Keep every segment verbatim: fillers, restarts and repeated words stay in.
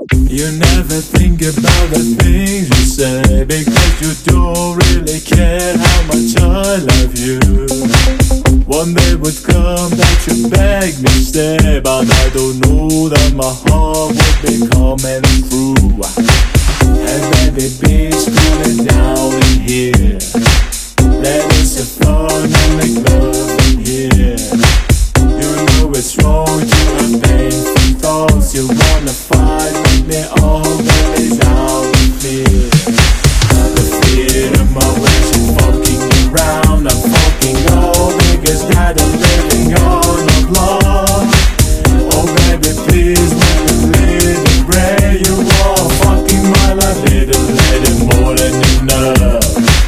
You never think about the things you say, because you don't really care how much I love you. One day would come that you beg me stay, but I don't know that my heart would be coming through. And baby, please cool it down in here. Let us have fun and make love in here. You know it's wrong to have painful thoughts. You wanna fight with me, all that is out in fear. The fear of my wish is fucking around. I'm fucking all niggas that are living on a block. Oh baby, please, when you live and pray, you are fucking my life, little lady, more than enough.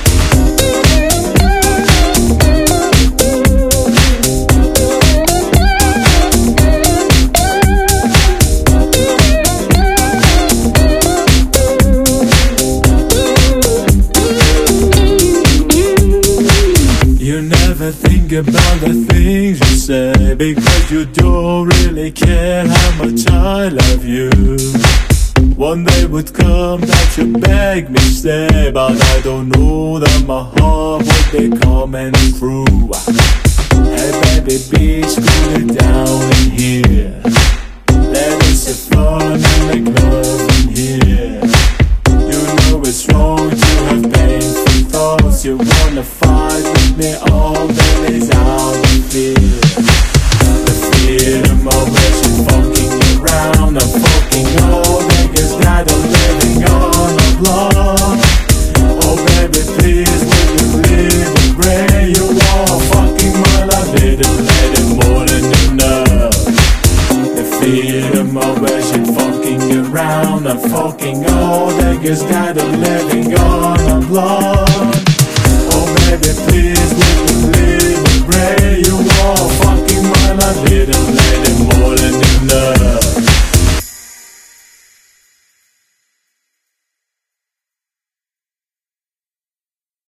You never think about the things you say, because you don't really care how much I love you. One day would come that you beg me stay, but I don't know that my heart would be coming through. Hey baby, please cool it down in here. Let us have fun and make love in here. You know it's wrong to have painful thoughts. You wanna fight with me, all that is out in fear. The fear of my wish is fucking around. I'm fucking all niggas that are living on a block. Oh baby, please, when you live and pray, you are fucking my life, little lady, more than enough. The fear of my wish is fucking around. I'm fucking all niggas that are living on a block.